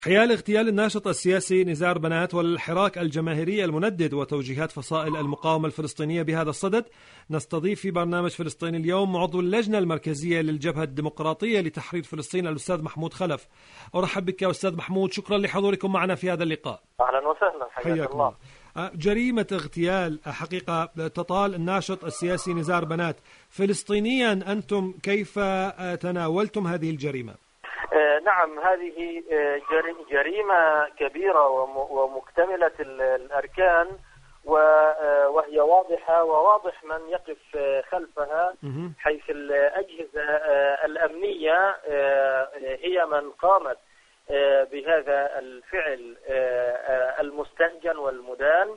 حيال اغتيال الناشط السياسي نزار بنات والحراك الجماهيري المندد وتوجيهات فصائل المقاومة الفلسطينية بهذا الصدد، نستضيف في برنامج فلسطين اليوم عضو اللجنة المركزية للجبهة الديمقراطية لتحرير فلسطين الأستاذ محمود خلف. أرحب بك يا أستاذ محمود، شكرا لحضوركم معنا في هذا اللقاء. أهلا وسهلا، حياك الله. جريمة اغتيال حقيقة تطال الناشط السياسي نزار بنات، فلسطينيا أنتم كيف تناولتم هذه الجريمة؟ نعم، هذه جريمة كبيرة ومكتملة الأركان، وهي واضحة وواضح من يقف خلفها، حيث الأجهزة الأمنية هي من قامت بهذا الفعل المستهجن والمدان.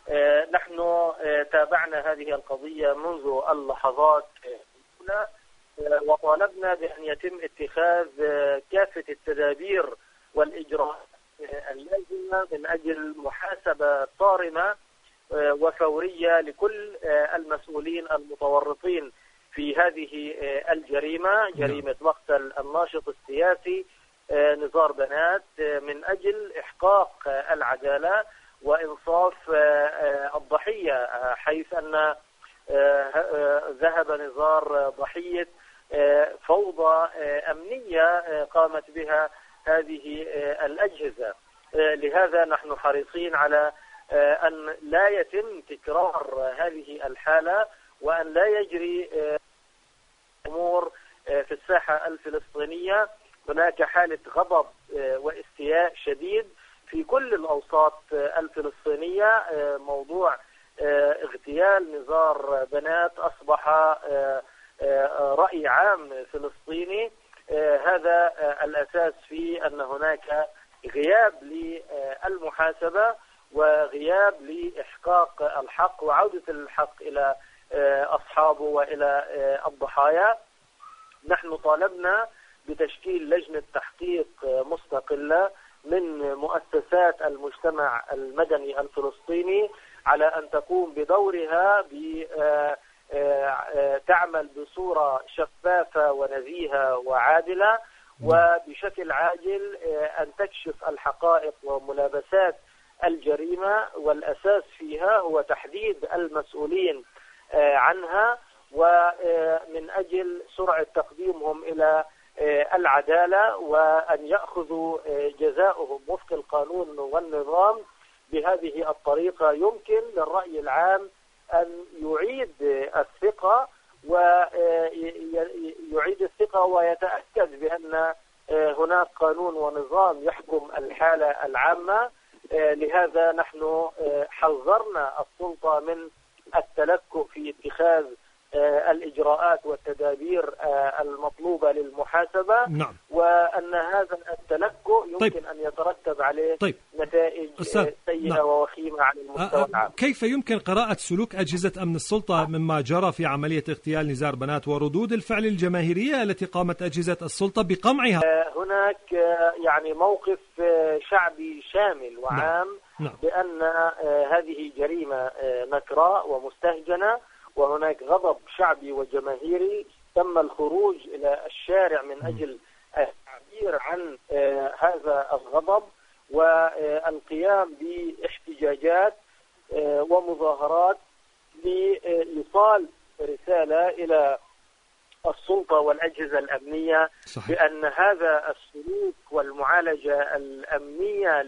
نحن تابعنا هذه القضية منذ اللحظات الأولى، وطالبنا بأن يتم اتخاذ كافة التدابير والإجراءات اللازمة من أجل محاسبة صارمة وفورية لكل المسؤولين المتورطين في هذه الجريمة، جريمة مقتل الناشط السياسي نزار بنات، من أجل إحقاق العدالة وإنصاف الضحية، حيث أن ذهب نزار ضحية فوضى أمنية قامت بها هذه الأجهزة. لهذا نحن حريصين على أن لا يتم تكرار هذه الحالة، وأن لا يجري أمور في الساحة الفلسطينية. هناك حالة غضب واستياء شديد في كل الأوساط الفلسطينية. موضوع اغتيال نزار بنات أصبح رأي عام فلسطيني. هذا الأساس في أن هناك غياب للمحاسبة وغياب لإحقاق الحق وعودة الحق إلى أصحابه وإلى الضحايا. نحن طالبنا بتشكيل لجنة تحقيق مستقلة من مؤسسات المجتمع المدني الفلسطيني، على أن تقوم بدورها تعمل بصورة شفافة ونزيهة وعادلة، وبشكل عاجل أن تكشف الحقائق وملابسات الجريمة، والأساس فيها هو تحديد المسؤولين عنها، ومن أجل سرعة تقديمهم إلى العدالة، وأن يأخذوا جزاؤهم وفق القانون والنظام. بهذه الطريقة يمكن للرأي العام أن يعيد الثقة ويتأكد بأن هناك قانون ونظام يحكم الحالة العامة. لهذا نحن حذرنا السلطة من التلكؤ في اتخاذ الإجراءات والتدابير المطلوبة للمحاسبة. نعم. وأن هذا التلكؤ يمكن أن يترتب عليه نتائج سيئة نعم. ووخيمة على المستوى العام. كيف يمكن قراءة سلوك أجهزة أمن السلطة مما جرى في عملية اغتيال نزار بنات وردود الفعل الجماهيرية التي قامت أجهزة السلطة بقمعها؟ هناك موقف شعبي شامل وعام. نعم. بأن هذه جريمة نكراء ومستهجنة، وهناك غضب شعبي وجماهيري. تم الخروج إلى الشارع من أجل التعبير عن هذا الغضب، والقيام باحتجاجات ومظاهرات لإيصال رسالة إلى السلطة والأجهزة الأمنية. صحيح. بأن هذا السلوك والمعالجة الأمنية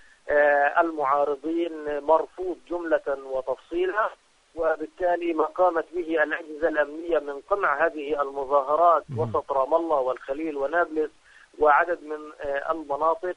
للمعارضين مرفوض جملة وتفصيلا، وبالتالي ما قامت به الأجهزة الأمنية من قمع هذه المظاهرات وسط رام الله والخليل ونابلس وعدد من المناطق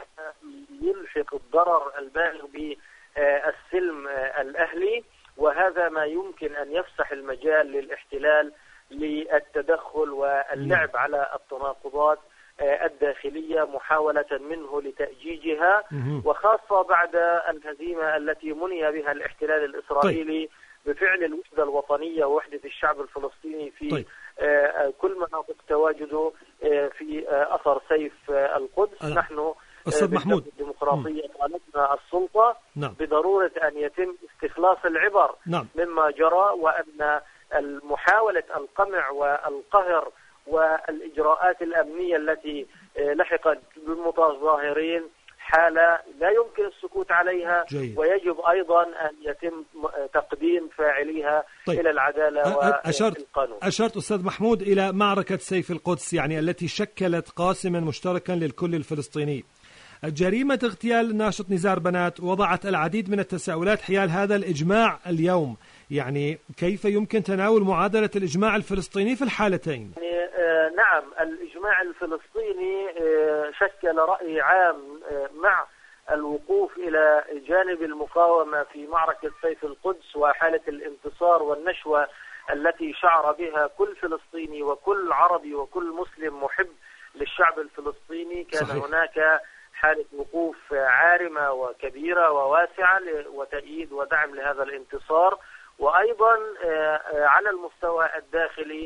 يلحق الضرر البالغ بالسلم الأهلي. وهذا ما يمكن أن يفسح المجال للاحتلال للتدخل واللعب على التناقضات الداخلية، محاولة منه لتأجيجها، وخاصة بعد الهزيمة التي مني بها الاحتلال الإسرائيلي بفعل الوحدة الوطنية ووحدة الشعب الفلسطيني في كل مناطق تواجده في أثر سيف القدس. نحن أستاذ محمود الديمقراطية طالبنا السلطة بضرورة أن يتم استخلاص العبر مما جرى، وأن محاولة القمع والقهر والإجراءات الأمنية التي لحقت بالمتظاهرين حالة لا يمكن السكوت عليها. جيد. ويجب أيضا أن يتم تقديم فاعليها إلى العدالة والقانون. أشرت أستاذ محمود إلى معركة سيف القدس، يعني التي شكلت قاسما مشتركا للكل الفلسطيني. جريمة اغتيال الناشط نزار بنات وضعت العديد من التساؤلات حيال هذا الإجماع اليوم، يعني كيف يمكن تناول معادلة الإجماع الفلسطيني في الحالتين؟ نعم، الإجماع الفلسطيني شكل رأي عام مع الوقوف إلى جانب المقاومة في معركة سيف القدس وحالة الانتصار والنشوة التي شعر بها كل فلسطيني وكل عربي وكل مسلم محب للشعب الفلسطيني. كان صحيح. هناك حالة وقوف عارمة وكبيرة وواسعة وتأييد ودعم لهذا الانتصار. وأيضا على المستوى الداخلي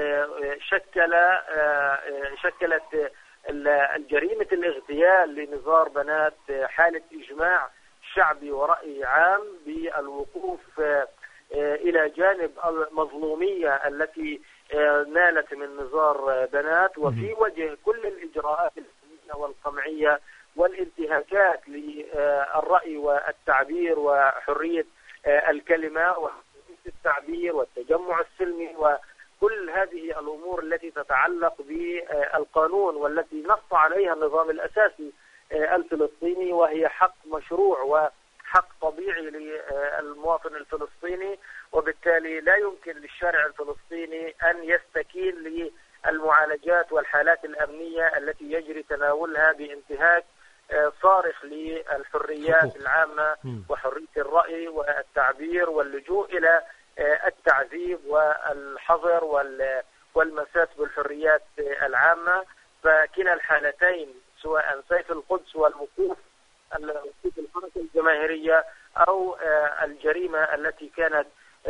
شكلت الجريمة الاغتيال لنزار بنات حالة إجماع شعبي ورأي عام بالوقوف إلى جانب المظلومية التي نالت من نزار بنات، وفي وجه كل الإجراءات والقمعية والانتهاكات للرأي والتعبير وحرية الكلمة وحرية التعبير والتجمع السلمي وكل هذه الأمور التي تتعلق بالقانون والتي نص عليها النظام الأساسي الفلسطيني، وهي حق مشروع وحق طبيعي للمواطن الفلسطيني. وبالتالي لا يمكن للشارع الفلسطيني أن يستكين للمعالجات والحالات الأمنية التي يجري تناولها بانتهاك صارخ للحريات العامة وحرية الرأي والتعبير واللجوء إلى التعذيب والحظر والمساس بالحريات العامة. فكلا الحالتين سواء سيف القدس والوقوف الحركة الجماهيرية أو الجريمة التي كانت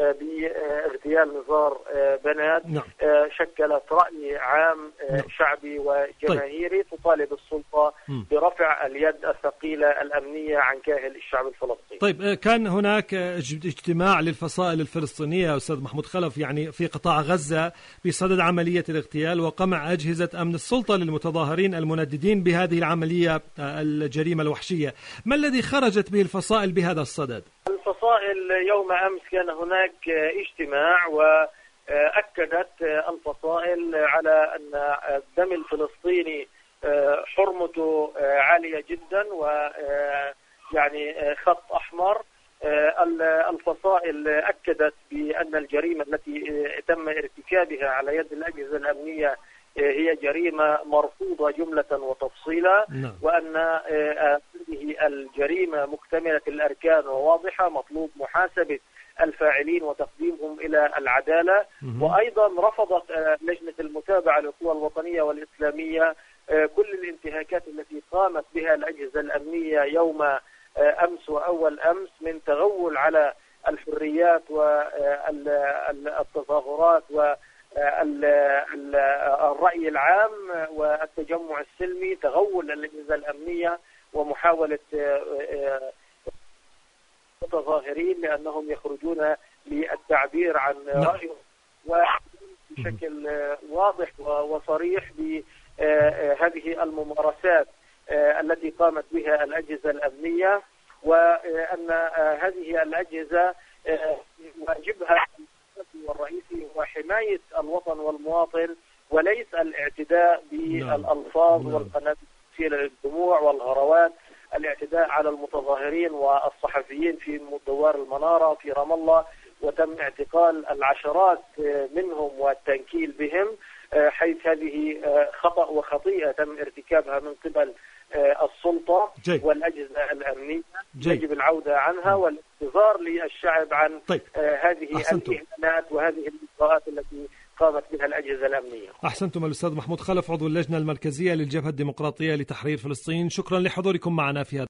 باغتيال نزار بنات شكلت رأي عام شعبي وجماهيري تطالب السلطة برفع اليد الثقيلة الأمنية عن كاهل الشعب الفلسطيني. طيب، كان هناك اجتماع للفصائل الفلسطينية أستاذ محمود خلف يعني في قطاع غزة بصدد عملية الاغتيال وقمع أجهزة أمن السلطة للمتظاهرين المنددين بهذه العملية الجريمة الوحشية. ما الذي خرجت به الفصائل بهذا الصدد؟ الفصائل يوم أمس كان هناك اجتماع وأكدت الفصائل على أن الدم الفلسطيني حرمته عالية جدا ويعني خط أحمر. الفصائل أكدت بأن الجريمة التي تم ارتكابها على يد الأجهزة الأمنية هي جريمة مرفوضة جملة وتفصيلا، وأن هذه الجريمة مكتملة الأركان وواضحة، مطلوب محاسبة الفاعلين وتقديمهم إلى العدالة. وأيضا رفضت لجنة المتابعة للقوى الوطنية والإسلامية كل الانتهاكات التي قامت بها الأجهزة الأمنية يوم أمس وأول أمس من تغول على الحريات والتظاهرات والرأي العام والتجمع السلمي، تغول الأجهزة الأمنية ومحاولة متظاهرين لأنهم يخرجون للتعبير عن رأيهم وبشكل واضح وصريح بهذه الممارسات التي قامت بها الأجهزة الأمنية، وأن هذه الأجهزة واجبها والرئيسي هو حماية الوطن والمواطن وليس الاعتداء بالألفاظ والقنابل للدموع والغروات، الاعتداء على المتظاهرين والصحفيين في دوار المنارة في رام الله، وتم اعتقال العشرات منهم والتنكيل بهم، حيث هذه خطأ وخطيئة تم ارتكابها من قبل السلطة والأجهزة الأمنية. يجب العودة عنها والانتظار للشعب عن هذه الإهانات وهذه الإجراءات التي قامت بها الأجهزة الأمنية. أحسنتم. الأستاذ محمود خلف عضو اللجنة المركزية للجبهة الديمقراطية لتحرير فلسطين، شكرا لحضوركم معنا في هذا